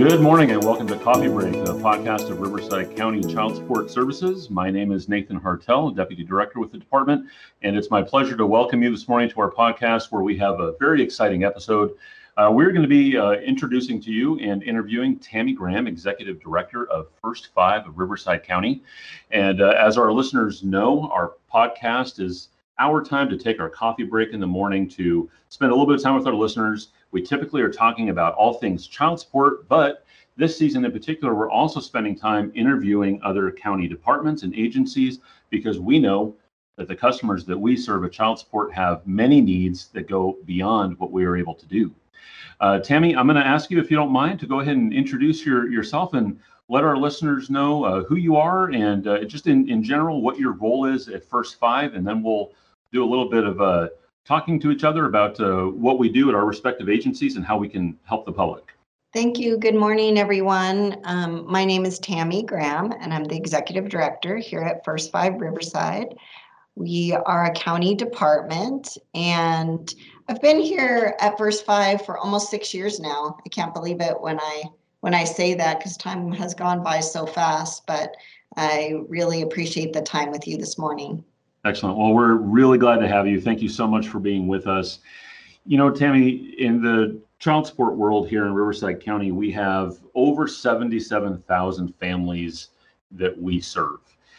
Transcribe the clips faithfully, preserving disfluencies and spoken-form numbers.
Good morning and welcome to Coffee Break, a podcast of Riverside County Child Support Services. My name is Nathan Hartel, Deputy Director with the department, and it's my pleasure to welcome you this morning to our podcast where we have a very exciting episode. Uh, we're going to be uh, introducing to you and interviewing Tammy Graham, Executive Director of First Five of Riverside County. And uh, as our listeners know, our podcast is our time to take our coffee break in the morning to spend a little bit of time with our listeners. We typically are talking about all things child support, but this season in particular, we're also spending time interviewing other county departments and agencies because we know that the customers that we serve at child support have many needs that go beyond what we are able to do. Uh, Tammy, I'm going to ask you, if you don't mind, to go ahead and introduce your, yourself and let our listeners know uh, who you are and uh, just in, in general what your role is at First Five, and then we'll do a little bit of uh, talking to each other about uh, what we do at our respective agencies and how we can help the public. Thank you. Good morning, everyone. Um, my name is Tammy Graham, and I'm the Executive Director here at First Five Riverside. We are a county department, and I've been here at First Five for almost six years now. I can't believe it when I when I say that because time has gone by so fast, but I really appreciate the time with you this morning. Excellent. Well, we're really glad to have you. Thank you so much for being with us. You know, Tammy, in the child support world here in Riverside County, we have over seventy-seven thousand families that we serve.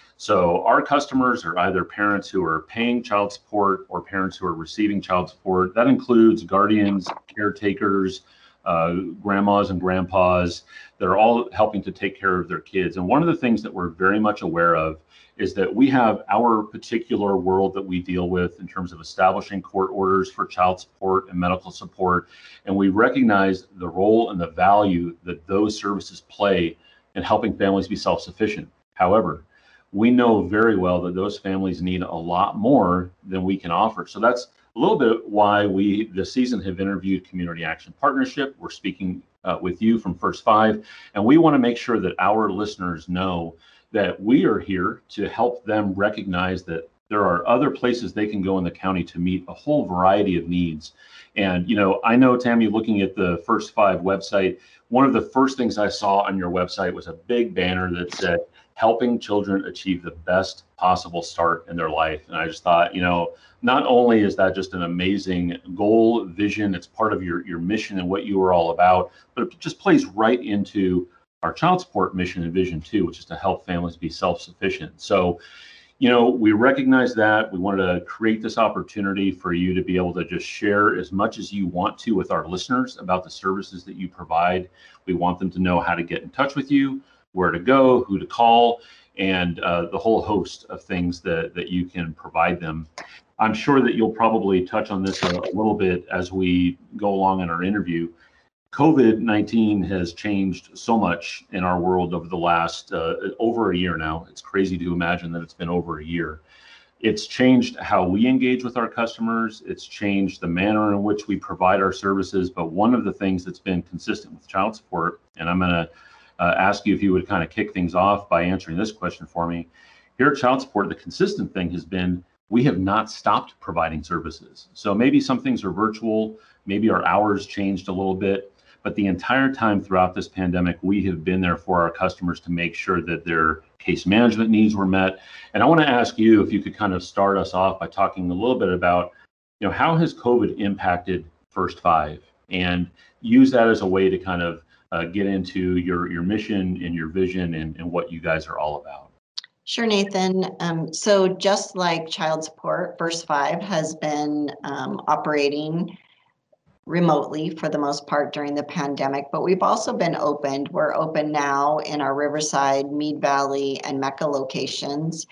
So our customers are either parents who are paying child support or parents who are receiving child support. That includes guardians, caretakers, uh, grandmas and grandpas that are all helping to take care of their kids. And one of the things that we're very much aware of is that we have our particular world that we deal with in terms of establishing court orders for child support and medical support. And we recognize the role and the value that those services play in helping families be self-sufficient. However, we know very well that those families need a lot more than we can offer. So that's a little bit why we this season have interviewed Community Action Partnership. We're speaking uh, with you from First Five, and we want to make sure that our listeners know that we are here to help them recognize that there are other places they can go in the county to meet a whole variety of needs. And, you know, I know, Tammy, looking at the First Five website, one of the first things I saw on your website was a big banner that said, helping children achieve the best possible start in their life. And I just thought, you know, not only is that just an amazing goal, vision, it's part of your, your mission and what you are all about, but it just plays right into our child support mission and vision too, which is to help families be self-sufficient. So, you know, we recognize that. We wanted to create this opportunity for you to be able to just share as much as you want to with our listeners about the services that you provide. We want them to know how to get in touch with you, where to go, who to call, and uh, the whole host of things that, that you can provide them. I'm sure that you'll probably touch on this a, a little bit as we go along in our interview. COVID nineteen has changed so much in our world over the last uh, over a year now. It's crazy to imagine that it's been over a year. It's changed how we engage with our customers. It's changed the manner in which we provide our services. But one of the things that's been consistent with child support, and I'm going to uh, ask you if you would kind of kick things off by answering this question for me. Here at Child Support, the consistent thing has been we have not stopped providing services. So maybe some things are virtual, maybe our hours changed a little bit. But the entire time throughout this pandemic, we have been there for our customers to make sure that their case management needs were met. And I want to ask you if you could kind of start us off by talking a little bit about, you know, how has COVID impacted First Five, and use that as a way to kind of uh, get into your, your mission and your vision and, and what you guys are all about. Sure, Nathan. Um, so just like child support, First Five has been um, operating remotely for the most part during the pandemic, but we've also been opened. We're open now in our Riverside, Mead Valley, and Mecca locations.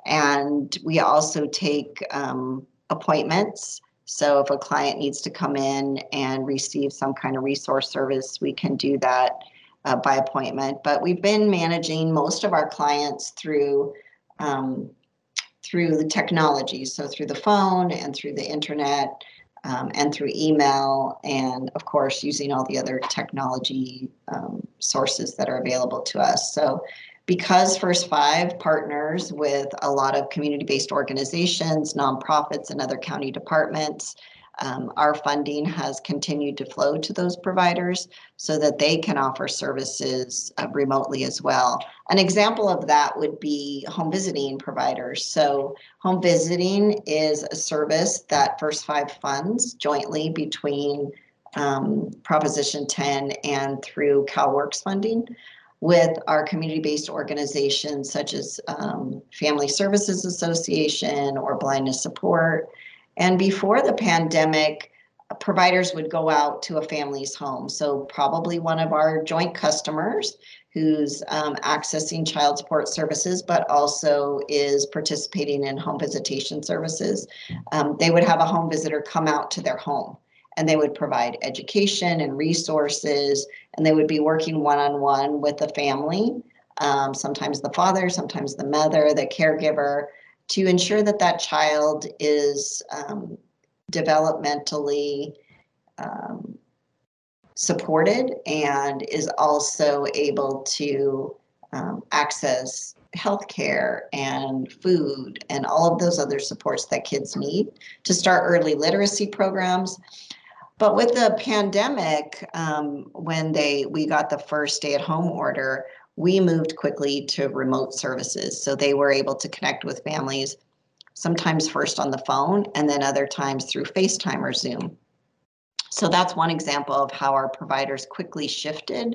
And we also take um, appointments. So if a client needs to come in and receive some kind of resource service, we can do that uh, by appointment. But we've been managing most of our clients through um, through the technology, so through the phone and through the internet. Um, and through email, and of course, using all the other technology um, sources that are available to us. So because First Five partners with a lot of community-based organizations, nonprofits, and other county departments, Um, our funding has continued to flow to those providers so that they can offer services uh, remotely as well. An example of that would be home visiting providers. So home visiting is a service that First Five funds jointly between um, Proposition ten and through CalWORKs funding with our community-based organizations such as um, Family Services Association or Blindness Support. And before the pandemic, providers would go out to a family's home. So probably one of our joint customers who's um, accessing child support services, but also is participating in home visitation services. Um, they would have a home visitor come out to their home, and they would provide education and resources, and they would be working one-on-one with the family, um, sometimes the father, sometimes the mother, the caregiver, to ensure that that child is um, developmentally um, supported and is also able to um, access healthcare and food and all of those other supports that kids need, to start early literacy programs. But with the pandemic, um, when they we got the first stay-at-home order, we moved quickly to remote services. So they were able to connect with families, sometimes first on the phone and then other times through FaceTime or Zoom. So that's one example of how our providers quickly shifted,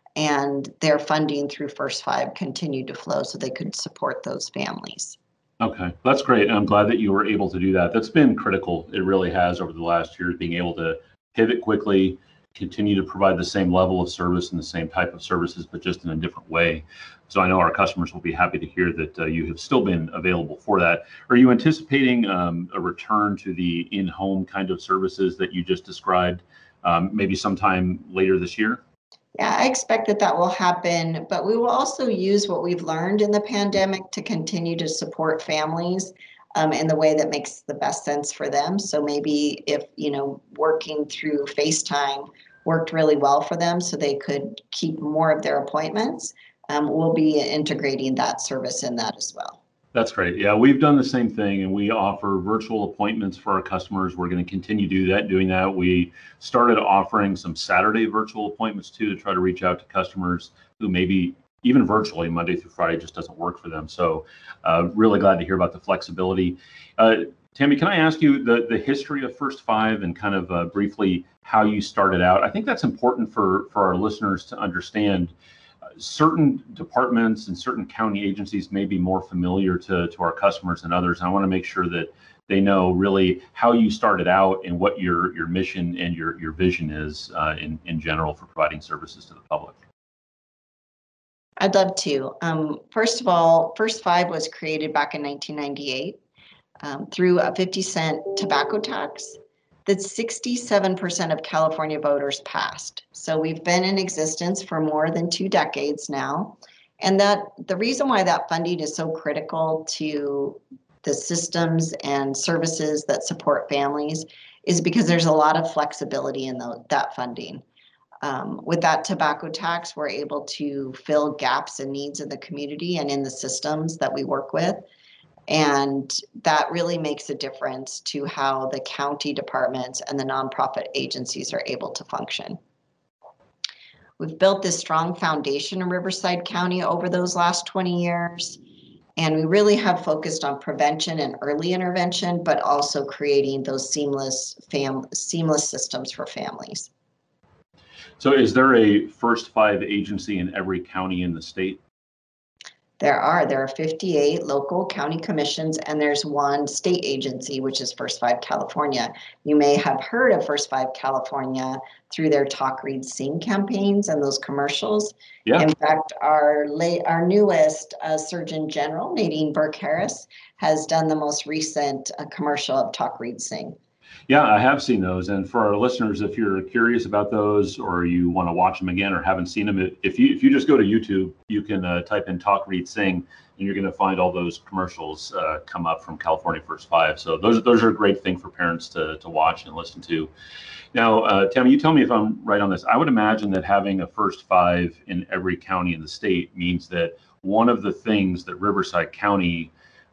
and their funding through First Five continued to flow so they could support those families. Okay, that's great. I'm glad that you were able to do that. That's been critical. It really has over the last year, being able to pivot quickly, continue to provide the same level of service and the same type of services, but just in a different way. So I know our customers will be happy to hear that uh, you have still been available for that. Are you anticipating um, a return to the in-home kind of services that you just described, um, maybe sometime later this year? Yeah, I expect that that will happen, but we will also use what we've learned in the pandemic to continue to support families um, in the way that makes the best sense for them. So maybe if, you know, working through FaceTime worked really well for them so they could keep more of their appointments, um, we'll be integrating that service in that as well. That's great. Yeah, we've done the same thing, and we offer virtual appointments for our customers. We're going to continue to do that, doing that. We started offering some Saturday virtual appointments too, to try to reach out to customers who maybe even virtually Monday through Friday just doesn't work for them. So uh, really glad to hear about the flexibility. Uh, Tammy, can I ask you the, the history of First Five and kind of uh, briefly how you started out? I think that's important for, for our listeners to understand. Certain departments and certain county agencies may be more familiar to, to our customers than others. And I want to make sure that they know really how you started out and what your, your mission and your, your vision is uh, in, in general for providing services to the public. I'd love to. Um, first of all, First Five was created back in nineteen ninety-eight um, through a fifty cent tobacco tax that sixty-seven percent of California voters passed. So we've been in existence for more than two decades now. And that the reason why that funding is so critical to the systems and services that support families is because there's a lot of flexibility in the, that funding. Um, with that tobacco tax, we're able to fill gaps and needs in the community and in the systems that we work with. And that really makes a difference to how the county departments and the nonprofit agencies are able to function. We've built this strong foundation in Riverside County over those last twenty years. And we really have focused on prevention and early intervention, but also creating those seamless fam seamless systems for families. So is there a First Five agency in every county in the state? There are. There are fifty-eight local county commissions, and there's one state agency, which is First Five California. You may have heard of First Five California through their Talk, Read, Sing campaigns and those commercials. Yeah. In fact, our late, our newest uh, Surgeon General, Nadine Burke-Harris, has done the most recent uh, commercial of Talk, Read, Sing. Yeah, I have seen those. And for our listeners, if you're curious about those or you want to watch them again or haven't seen them, if you if you just go to YouTube, you can uh, type in Talk, Read, Sing, and you're going to find all those commercials uh, come up from California First Five. So those, those are a great thing for parents to, to watch and listen to. Now, uh, Tammy, you tell me if I'm right on this. I would imagine that having a First Five in every county in the state means that one of the things that Riverside County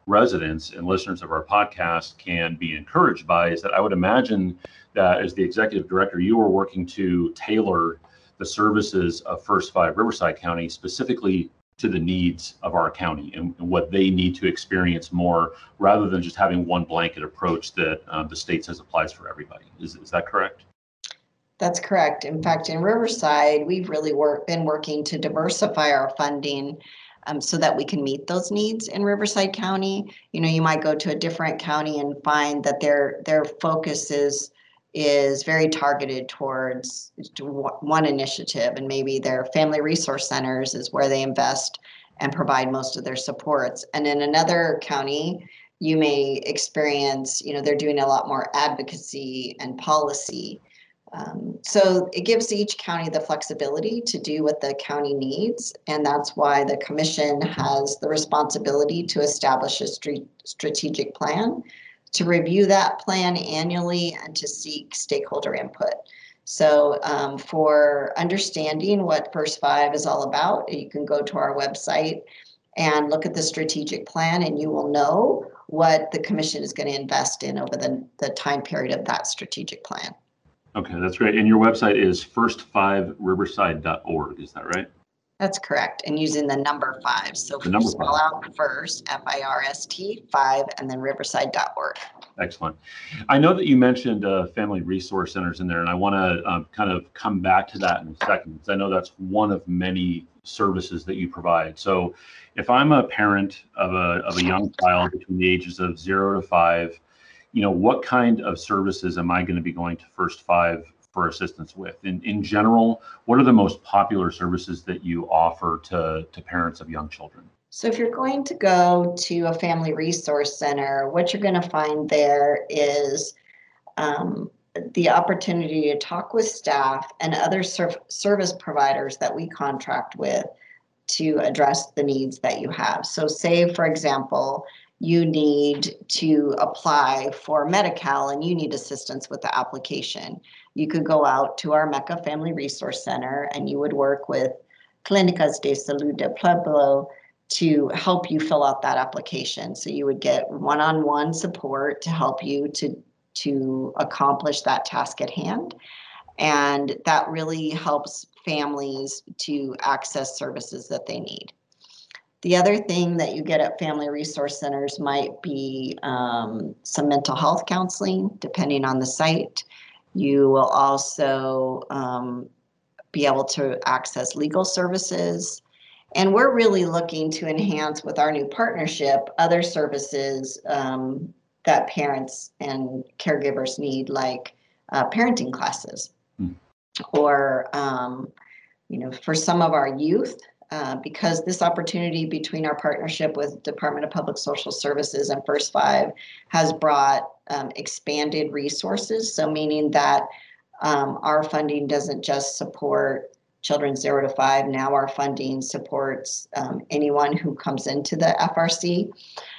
residents and listeners of our podcast can be encouraged by is that I would imagine that as the executive director, you are working to tailor the services of First Five Riverside County specifically to the needs of our county and, and what they need to experience more, rather than just having one blanket approach that uh, the state says applies for everybody. Is, is that correct? That's correct. In fact, in Riverside, we've really work, been working to diversify our funding um, so that we can meet those needs in Riverside County. You know, you might go to a different county and find that their their focus is is very targeted towards one initiative, and maybe their family resource centers is where they invest and provide most of their supports. And in another county, you may experience, you know, they're doing a lot more advocacy and policy. Um, so it gives each county the flexibility to do what the county needs. And that's why the commission has the responsibility to establish a st- strategic plan, to review that plan annually, and to seek stakeholder input. So um, for understanding what First Five is all about, you can go to our website and look at the strategic plan, and you will know what the commission is going to invest in over the, the time period of that strategic plan. Okay, that's great. And your website is first five riverside dot org, is that right? That's correct. And using the number five. So the number spell five. out first, F I R S T, five, and then riverside dot org. Excellent. I know that you mentioned uh, family resource centers in there, and I want to um, kind of come back to that in a second, because I know that's one of many services that you provide. So if I'm a parent of a, of a young child between the ages of zero to five, you know, what kind of services am I going to be going to First Five for assistance with? In, in general, what are the most popular services that you offer to, to parents of young children? So if you're going to go to a family resource center, what you're going to find there is um, the opportunity to talk with staff and other ser- service providers that we contract with to address the needs that you have. So say, for example, you need to apply for Medi-Cal and you need assistance with the application. You could go out to our Mecca Family Resource Center and you would work with Clínicas de Salud de Pueblo to help you fill out that application. So you would get one-on-one support to help you to, to accomplish that task at hand. And that really helps families to access services that they need. The other thing that you get at family resource centers might be um, some mental health counseling, depending on the site. You will also um, be able to access legal services. And we're really looking to enhance with our new partnership other services um, that parents and caregivers need, like uh, parenting classes. Mm. Or, um, you know, for some of our youth, Uh, because this opportunity between our partnership with Department of Public Social Services and First Five has brought um, expanded resources. So meaning that um, our funding doesn't just support children zero to five. Now our funding supports um, anyone who comes into the F R C.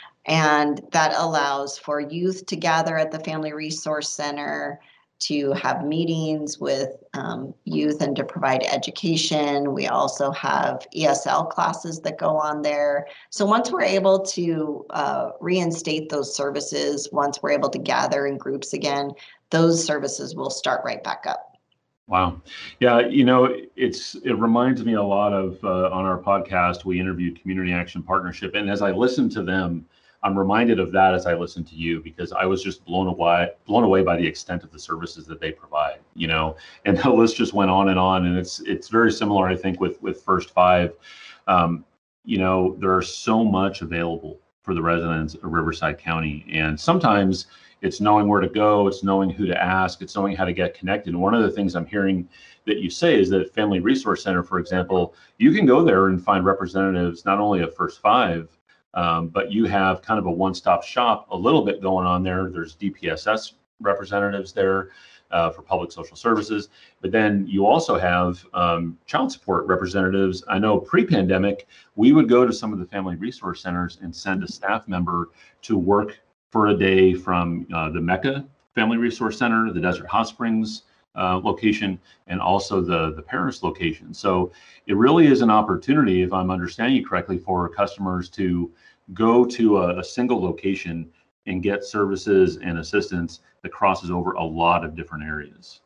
And that allows for youth to gather at the Family Resource Center, to have meetings with um, youth and to provide education. We also have E S L classes that go on there. So once we're able to uh, reinstate those services, once we're able to gather in groups again, those services will start right back up. Wow. Yeah, you know, it's it reminds me a lot of uh, on our podcast, we interviewed Community Action Partnership. And as I listen to them, I'm reminded of that as I listen to you, because I was just blown away, blown away by the extent of the services that they provide, you know, and the list just went on and on. And it's, it's very similar, I think, with, with First Five. Um, you know, there's so much available for the residents of Riverside County. And sometimes it's knowing where to go, it's knowing who to ask, it's knowing how to get connected. And one of the things I'm hearing that you say is that Family Resource Center, for example, you can go there and find representatives, not only of First Five, Um, but you have kind of a one-stop shop a little bit going on there. There's D P S S representatives there uh, for public social services, but then you also have um, child support representatives. I know pre-pandemic, we would go to some of the family resource centers and send a staff member to work for a day from uh, the Mecca Family Resource Center, the Desert Hot Springs Uh, location, and also the the Paris location. So it really is an opportunity, if I'm understanding you correctly, for customers to go to a, a single location and get services and assistance that crosses over a lot of different areas.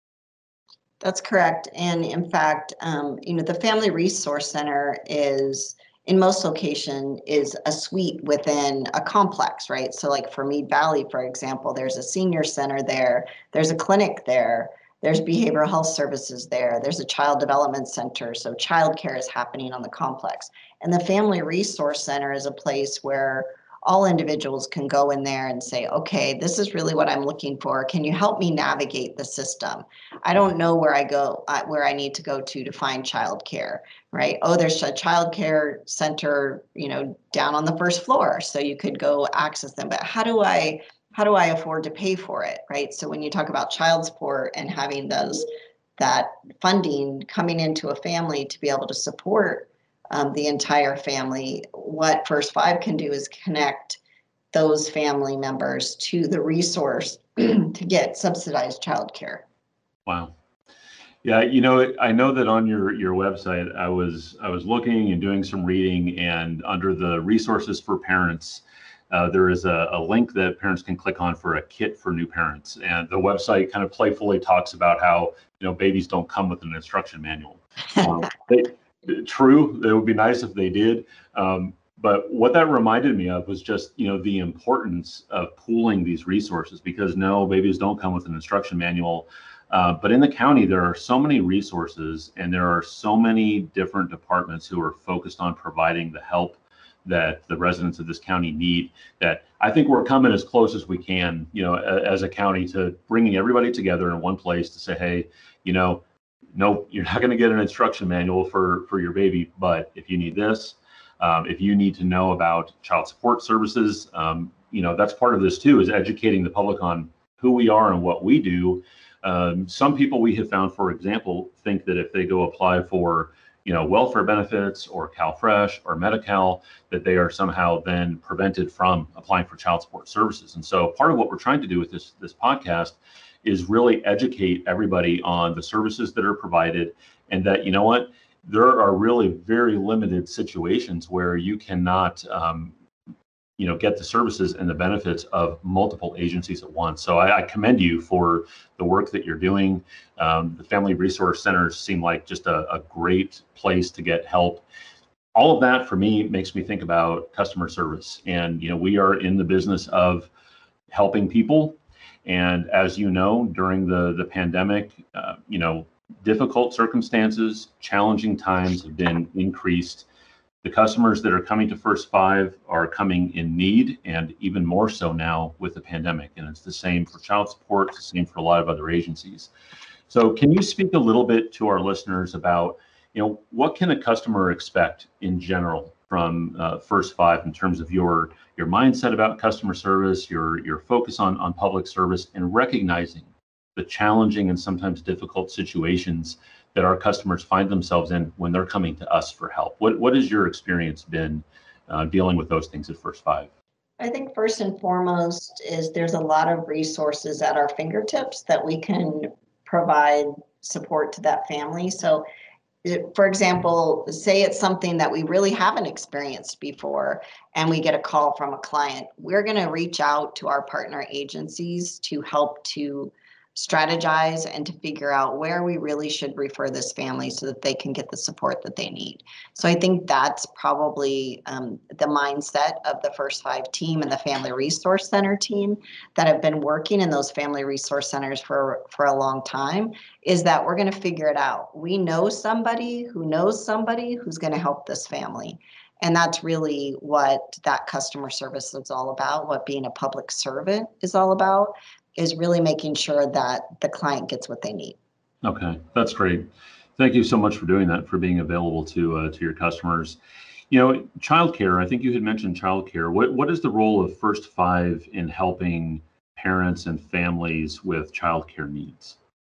That's correct. And in fact, um, you know, the Family Resource Center is, in most location, is a suite within a complex, right? So like for Mead Valley, for example, there's a senior center there, there's a clinic there, there's behavioral health services there, there's a child development center. So childcare is happening on the complex. And the Family Resource Center is a place where all individuals can go in there and say, okay, this is really what I'm looking for. Can you help me navigate the system? I don't know where I go, uh, where I need to go to to find childcare, right? Oh, there's a childcare center, you know, down on the first floor, so you could go access them. But how do I, how do I afford to pay for it, right? So when you talk about child support and having those, that funding coming into a family to be able to support Um, the entire family, what First Five can do is connect those family members to the resource to get subsidized childcare. Wow. Yeah, you know, I know that on your your website, I was I was looking and doing some reading, and under the resources for parents, uh, there is a, a link that parents can click on for a kit for new parents. And the website kind of playfully talks about how, you know, babies don't come with an instruction manual. Um, they, True, it would be nice if they did. Um, but what that reminded me of was just, you know, the importance of pooling these resources, because no, babies don't come with an instruction manual. Uh, but in the county, there are so many resources and there are so many different departments who are focused on providing the help that the residents of this county need, that I think we're coming as close as we can, you know, a, as a county, to bringing everybody together in one place to say, hey, you know, no, you're not going to get an instruction manual for, for your baby, but if you need this, um, if you need to know about child support services, um, you know, that's part of this too, is educating the public on who we are and what we do. Um, some people we have found, for example, think that if they go apply for, you know, welfare benefits or CalFresh or Medi-Cal, that they are somehow then prevented from applying for child support services. And so part of what we're trying to do with this, this podcast is really educate everybody on the services that are provided, and that, you know what, there are really very limited situations where you cannot, um, you know, get the services and the benefits of multiple agencies at once. So I, I commend you for the work that you're doing. Um, the Family Resource Centers seem like just a, a great place to get help. All of that for me makes me think about customer service. And, you know, we are in the business of helping people. And as you know, during the, the pandemic, uh, you know, difficult circumstances, challenging times have been increased. The customers that are coming to First Five are coming in need, and even more so now with the pandemic. And it's the same for child support, it's the same for a lot of other agencies. So can you speak a little bit to our listeners about, you know, what can a customer expect in general from uh, First Five in terms of your your mindset about customer service, your your focus on on public service, and recognizing the challenging and sometimes difficult situations that our customers find themselves in when they're coming to us for help? What what has your experience been uh, dealing with those things at First Five? I think first and foremost is there's a lot of resources at our fingertips that we can provide support to that family. So for example, say it's something that we really haven't experienced before and we get a call from a client, we're going to reach out to our partner agencies to help to strategize and to figure out where we really should refer this family so that they can get the support that they need. So I think that's probably um, the mindset of the First Five team and the Family Resource Center team that have been working in those family resource centers for, for a long time, is that we're going to figure it out. We know somebody who knows somebody who's going to help this family. And that's really what that customer service is all about, what being a public servant is all about, is really making sure that the client gets what they need. Okay, that's great. Thank you so much for doing that, for being available to uh, to your customers. You know, childcare, I think you had mentioned childcare. What what is the role of First Five in helping parents and families with childcare needs?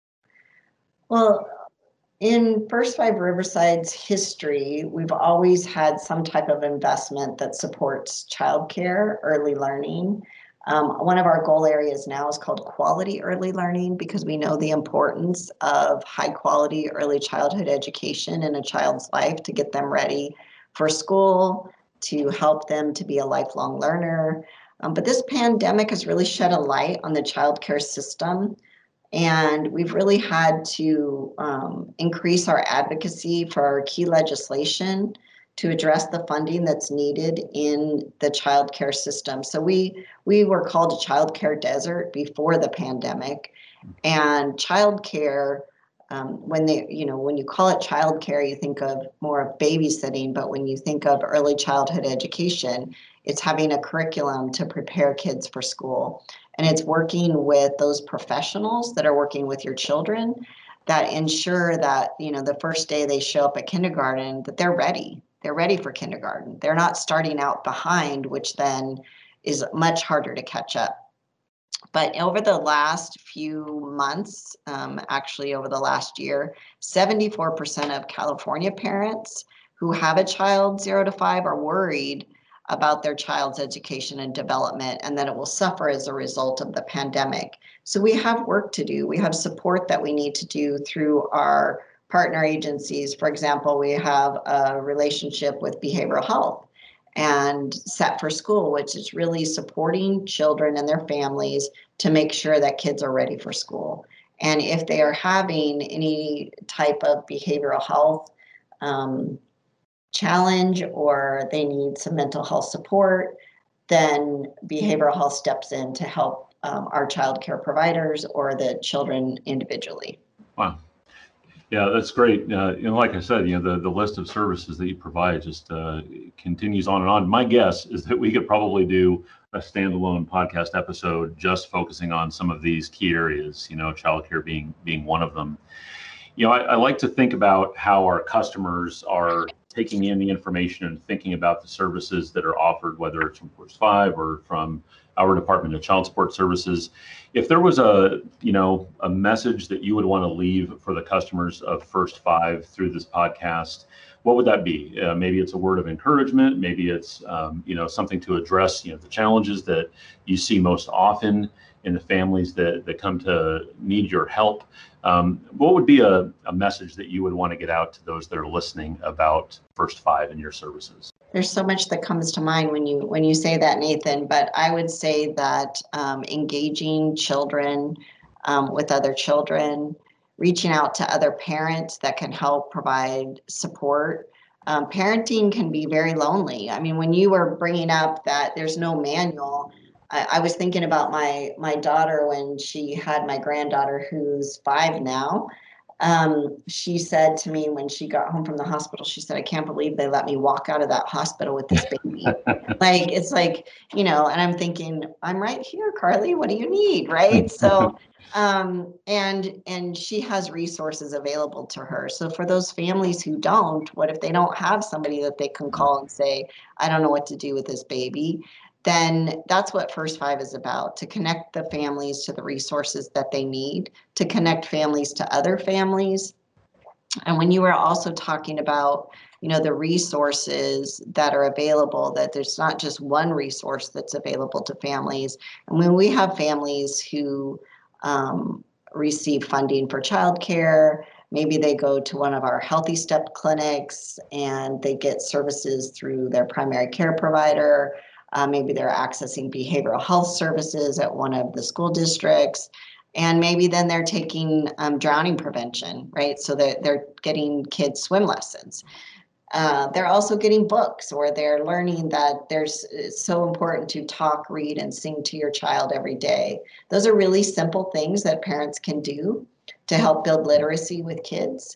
Well, in First Five Riverside's history, we've always had some type of investment that supports childcare, early learning. Um, one of our goal areas now is called quality early learning, because we know the importance of high quality early childhood education in a child's life to get them ready for school, to help them to be a lifelong learner. Um, but this pandemic has really shed a light on the childcare system. And we've really had to um, increase our advocacy for our key legislation to address the funding that's needed in the childcare system. So we we were called a childcare desert before the pandemic, and childcare, um, when they you know when you call it childcare, you think of more of babysitting, but when you think of early childhood education, it's having a curriculum to prepare kids for school. And it's working with those professionals that are working with your children that ensure that, you know, the first day they show up at kindergarten, that they're ready. They're ready for kindergarten. They're not starting out behind, which then is much harder to catch up. But over the last few months, um, actually over the last year, seventy-four percent of California parents who have a child zero to five are worried about their child's education and development, and that it will suffer as a result of the pandemic. So we have work to do. We have support that we need to do through our partner agencies. For example, we have a relationship with behavioral health and Set for School, which is really supporting children and their families to make sure that kids are ready for school. And if they are having any type of behavioral health um, challenge or they need some mental health support, then behavioral health steps in to help um, our child care providers or the children individually. Wow. Yeah, that's great. Uh, you know, like I said, you know, the, the list of services that you provide just uh, continues on and on. My guess is that we could probably do a standalone podcast episode just focusing on some of these key areas, you know, childcare being being one of them. You know, I, I like to think about how our customers are taking in the information and thinking about the services that are offered, whether it's from First Five or from our Department of Child Support Services. If there was a, you know, a message that you would want to leave for the customers of First Five through this podcast, what would that be? Uh, maybe it's a word of encouragement. Maybe it's, um, you know, something to address, you know, the challenges that you see most often in the families that, that come to need your help. Um, what would be a, a message that you would want to get out to those that are listening about First Five and your services? There's so much that comes to mind when you when you say that, Nathan, but I would say that um, engaging children um, with other children, reaching out to other parents that can help provide support. Um, parenting can be very lonely. I mean, when you were bringing up that there's no manual, I, I was thinking about my my daughter when she had my granddaughter, who's five now. Um, she said to me when she got home from the hospital, she said, "I can't believe they let me walk out of that hospital with this baby." Like, it's like, you know, and I'm thinking, I'm right here, Carly, what do you need? Right. So, um, and, and she has resources available to her. So for those families who don't, what if they don't have somebody that they can call and say, "I don't know what to do with this baby"? Then that's what First Five is about, to connect the families to the resources that they need, to connect families to other families. And when you were also talking about, you know, the resources that are available, that there's not just one resource that's available to families. And when we have families who um, receive funding for childcare, maybe they go to one of our Healthy Step clinics and they get services through their primary care provider. Uh, maybe they're accessing behavioral health services at one of the school districts. And maybe then they're taking um, drowning prevention, right? So they're, they're getting kids swim lessons. Uh, they're also getting books, or they're learning that there's it's so important to talk, read, and sing to your child every day. Those are really simple things that parents can do to help build literacy with kids.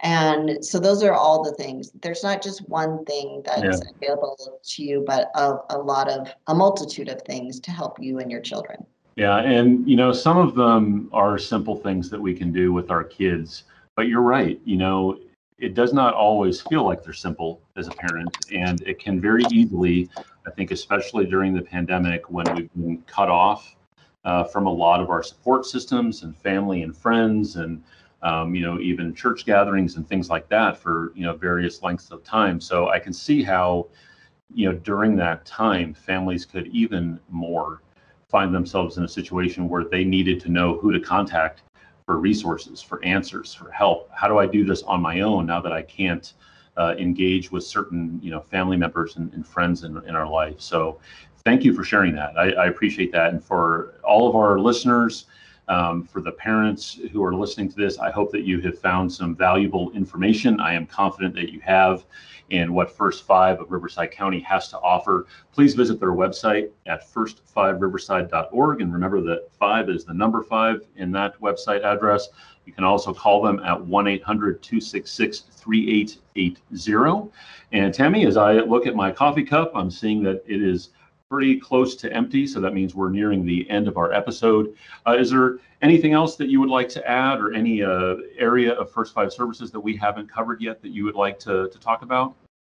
And so those are all the things. There's not just one thing that's yeah. available to you, but a, a lot of, a multitude of things to help you and your children. Yeah, and you know, some of them are simple things that we can do with our kids, but you're right, you know, it does not always feel like they're simple as a parent, and it can very easily, I think, especially during the pandemic when we've been cut off uh, from a lot of our support systems and family and friends and um, you know, even church gatherings and things like that for, you know, various lengths of time. So I can see how, you know, during that time, families could even more find themselves in a situation where they needed to know who to contact for resources, for answers, for help. How do I do this on my own now that I can't uh, engage with certain, you know, family members and, and friends in, in our life. So thank you for sharing that. I, I appreciate that. And for all of our listeners, um, for the parents who are listening to this, I hope that you have found some valuable information. I am confident that you have in what First Five of Riverside County has to offer. Please visit their website at first five riverside dot org. And remember that five is the number five in that website address. You can also call them at one eight hundred, two six six, three eight eight zero. And Tammy, as I look at my coffee cup, I'm seeing that it is pretty close to empty. So that means we're nearing the end of our episode. Uh, is there anything else that you would like to add, or any uh, area of First Five services that we haven't covered yet that you would like to, to talk about?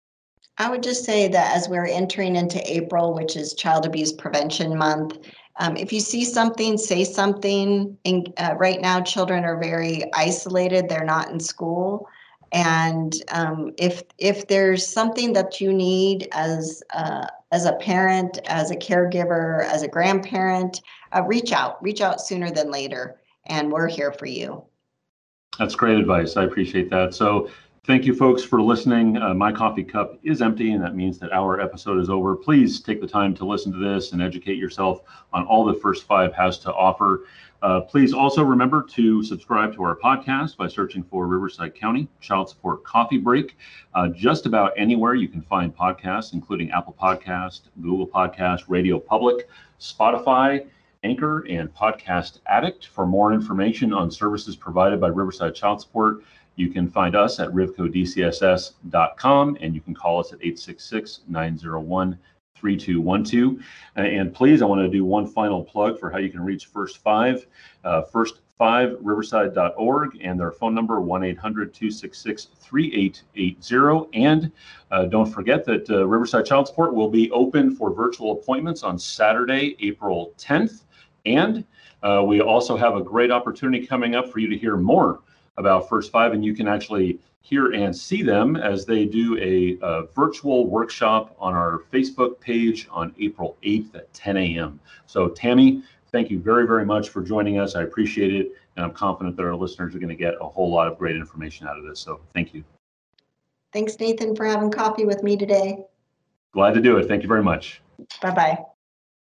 I would just say that as we're entering into April, which is Child Abuse Prevention Month, um, if you see something, say something. In, uh, right now, children are very isolated. They're not in school. And um, if if there's something that you need as uh, as a parent, as a caregiver, as a grandparent, uh, reach out. Reach out sooner than later, and we're here for you. That's great advice. I appreciate that. So thank you, folks, for listening. Uh, my coffee cup is empty, and that means that our episode is over. Please take the time to listen to this and educate yourself on all the First Five has to offer. Uh, please also remember to subscribe to our podcast by searching for Riverside County Child Support Coffee Break. Uh, just about anywhere you can find podcasts, including Apple Podcast, Google Podcast, Radio Public, Spotify, Anchor, and Podcast Addict. For more information on services provided by Riverside Child Support, you can find us at rivco d c s s dot com, and you can call us at eight six six, nine zero one, three two one two. And please, I want to do one final plug for how you can reach First Five, uh, first five riverside dot org, and their phone number one eight hundred, two six six, three eight eight zero. And uh, don't forget that uh, Riverside Child Support will be open for virtual appointments on Saturday, April tenth. And uh, we also have a great opportunity coming up for you to hear more about First Five, and you can actually hear and see them as they do a, a virtual workshop on our Facebook page on April eighth at ten a m So Tammy, thank you very, very much for joining us. I appreciate it, and I'm confident that our listeners are going to get a whole lot of great information out of this. So thank you. Thanks, Nathan, for having coffee with me today. Glad to do it. Thank you very much. Bye-bye.